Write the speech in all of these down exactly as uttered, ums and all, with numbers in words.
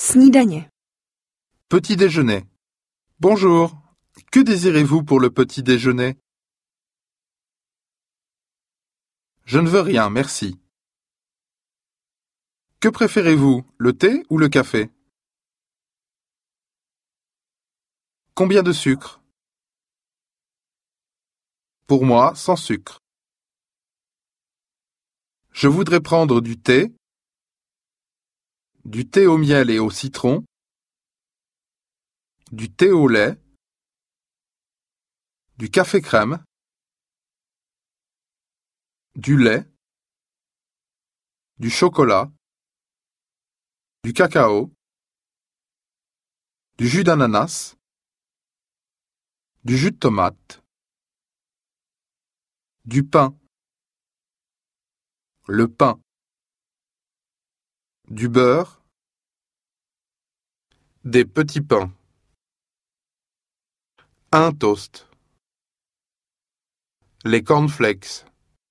Snídaně. Petit déjeuner. Bonjour. Que désirez-vous pour le petit déjeuner? Je ne veux rien, merci. Que préférez-vous, le thé ou le café? Combien de sucre? Pour moi, sans sucre. Je voudrais prendre du thé, du thé au miel et au citron, du thé au lait, du café crème, du lait, du chocolat, du cacao, du jus d'ananas, du jus de tomate, du pain, le pain, du beurre, des petits pains, un toast, les cornflakes,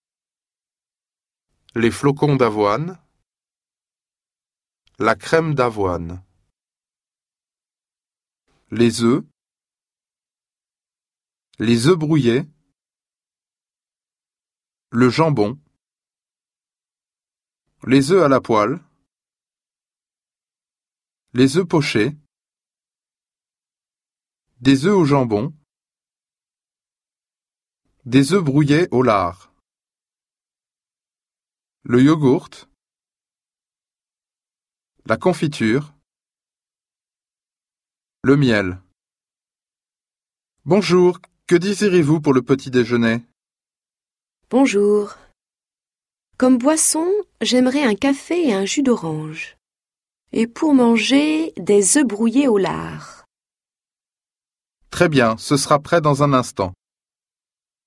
les flocons d'avoine, la crème d'avoine, les œufs, les œufs brouillés, le jambon, les œufs à la poêle, les œufs pochés, des œufs au jambon, des œufs brouillés au lard, le yogourt, la confiture, le miel. Bonjour, que désirez-vous pour le petit déjeuner? Bonjour. Comme boisson, j'aimerais un café et un jus d'orange. Et pour manger, des œufs brouillés au lard. Très bien, ce sera prêt dans un instant.